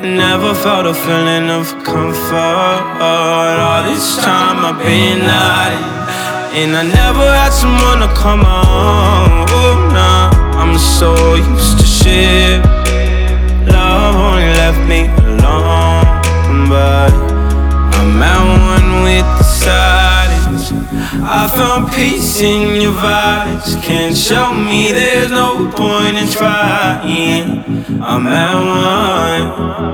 Never felt a feeling of comfort. All this time I've been hiding, and I never had someone to come on. Oh, nah, I'm so used to shit. Love only left me alone, but I'm at one with the silence. I found peace in your vibes. Can't show me there's no point in trying. I'm at one.